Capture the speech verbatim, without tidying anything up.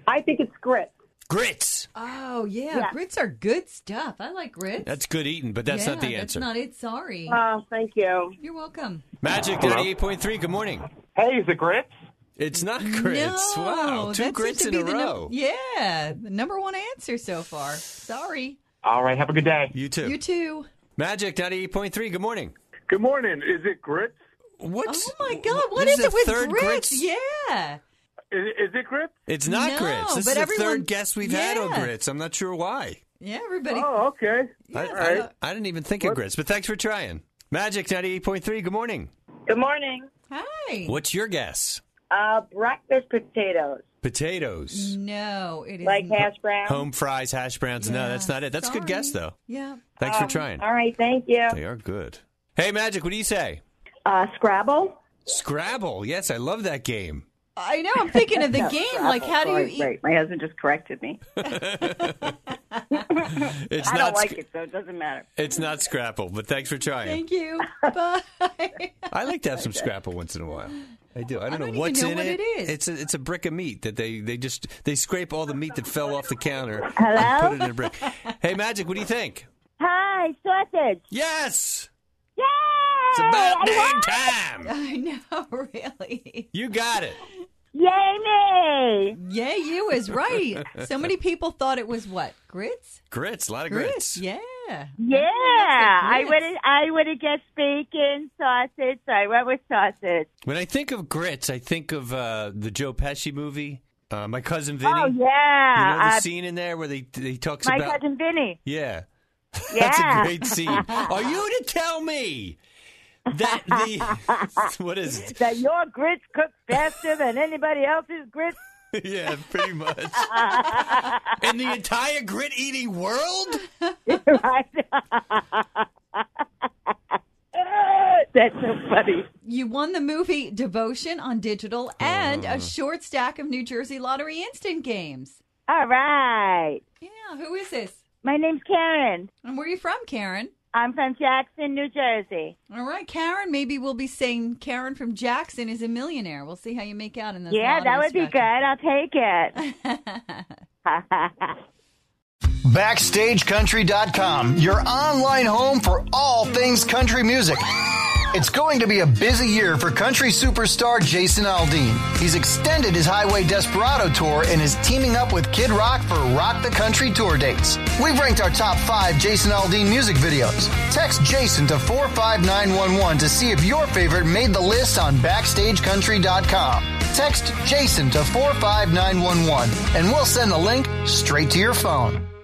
I think it's grits. Grits. Oh, yeah. Yeah. Grits are good stuff. I like grits. That's good eating, but that's yeah, not the answer. That's not it. Sorry. Oh, thank you. You're welcome. Magic ninety-eight point three, good morning. Hey, is it grits? It's not grits. No, Wow, two that grits seems in to a be the row. num- yeah, the number one answer so far. Sorry. All right, have a good day. You too. You too. Magic ninety-eight point three, good morning. Good morning. Is it grits? What's, Oh, my God. What this is it the with third grits? grits? Yeah. Is, is it grits? It's not No, grits. This but is the everyone- third guess we've had on Yeah. grits. I'm not sure why. Yeah, everybody. Oh, okay. I, All right. I, I didn't even think of What? grits, but thanks for trying. Magic ninety-eight point three, good morning. Good morning. Hi. What's your guess? Uh, breakfast potatoes, Potatoes. No, it is like hash browns. Home fries, hash browns. No, Yeah, that's not it. That's a good guess, sorry. though. Yeah. Thanks for Um, trying. All right, thank you. They are good. Hey, Magic, what do you say? Uh, Scrabble. Scrabble. Yes, I love that game. I know. I'm thinking of the No, game. Scrabble. Like, how do you Sorry, eat? Wait, my husband just corrected me. It's I not. don't like sc- it, so it doesn't matter. It's not Scrapple, but thanks for trying. Thank you. Bye. I like to have some Scrapple once in a while. I do. I don't, I don't know even what's know in what it. it is. It's a it's a brick of meat that they they just they scrape all the meat that fell off the counter Hello? and put it in a brick. Hey, Magic, what do you think? Hi, sausage. Yes, Yay! it's about I dang won! time. I know, really. You got it. Yay me! Yeah, you is right. So many people thought it was what? Grits? Grits, a lot of Grits. grits. Yeah. Yeah, I grits. would have. I would have guessed bacon, sausage. So I went with sausage. When I think of grits, I think of uh, the Joe Pesci movie, uh, My Cousin Vinny. Oh You know yeah, the uh, scene in there where they he talks my about cousin Vinny. yeah. Yeah, That's a great scene. Are you to tell me that the what is it? that your grits cook faster than anybody else's grits. Yeah, pretty much. In the entire grit eating world? Right? That's so funny. You won the movie Devotion on digital and a short stack of New Jersey Lottery instant games. All right. Yeah, who is this? My name's Karen. And where are you from, Karen? I'm from Jackson, New Jersey. All right, Karen. Maybe we'll be saying Karen from Jackson is a millionaire. We'll see how you make out in this. Yeah, that would be good. I'll take it. Backstage Country dot com, your online home for all things country music. It's going to be a busy year for country superstar Jason Aldean. He's extended his Highway Desperado tour and is teaming up with Kid Rock for Rock the Country tour dates. We've ranked our top five Jason Aldean music videos. Text Jason to four five nine one one to see if your favorite made the list on Backstage Country dot com. Text Jason to four five nine one one and we'll send the link straight to your phone.